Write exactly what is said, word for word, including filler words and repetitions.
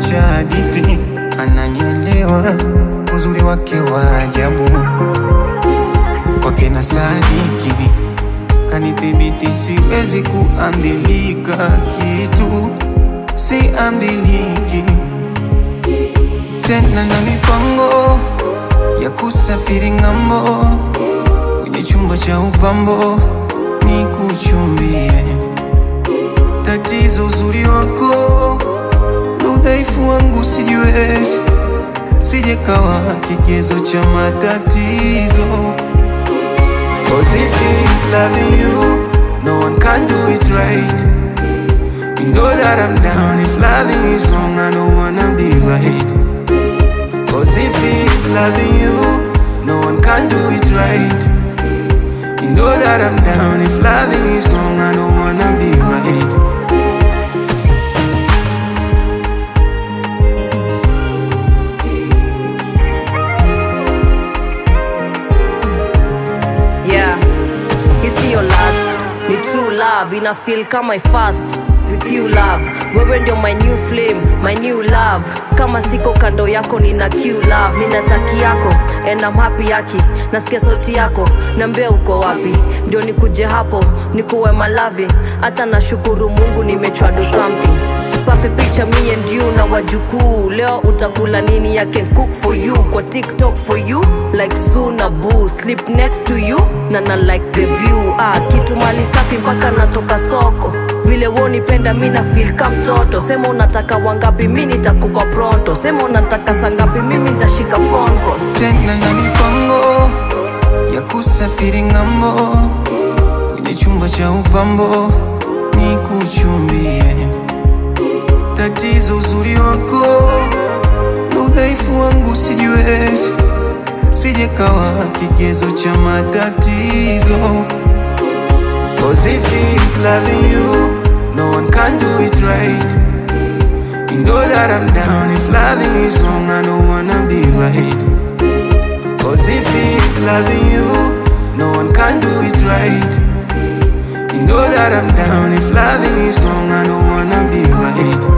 cha hadithi, ananielewa uzuri wake wa ajabu. Kwake na sadiki, kanithibiti siwezi kuambilika kitu, siambiliki tena na mipango ya kusafiri ng'ambo, kwenye chumba cha upambo ni kuchumbie. Tatizo uzuri wako, udhaifu wangu sijiwezi, sije kawa kigezo cha matatizo. Cause if he's loving you, no one can do it right. You know that I'm down, if loving is wrong, I don't wanna be right. Cause if he's loving you, no one can do it right. You know that I'm down, if loving is wrong, I don't wanna be right. Yeah, it's your last, ni true love, ina feel kama I fast with you love. Wewe ndio my new flame, my new love. Kama siko kando yako nina Q love. Nina taki yako and I'm happy yaki. Nasikia sauti yako, niambie uko wapi, ndio nikuje hapo, nikuwe my loving. Hata nashukuru Mungu nimechwa do something. Perfect picture me and you na wajukuu. Leo utakula nini, I can cook for you. Kwa TikTok for you, like Suna Boo. Sleep next to you, na na like the view. Ah, kitu mali safi mpaka natoka soko. Vile woni penda mina feel kama mtoto. Sema unataka wangapi, mimi nitakupa pronto. Sema unataka sangapi, mimi nitashika phone call. Tena na mipango ya kusafiri ng'ambo, kwenye chumba cha upambo ni kuchumbie. Tatizo uzuri wako, udhaifu wangu sijiwezi, sije kawa kigezo cha matatizo. Cause if he's loving you, no one can do it right. You know that I'm down, if loving is wrong, I don't wanna be right. Cause if he's loving you, no one can do it right. You know that I'm down, if loving is wrong, I don't wanna be right.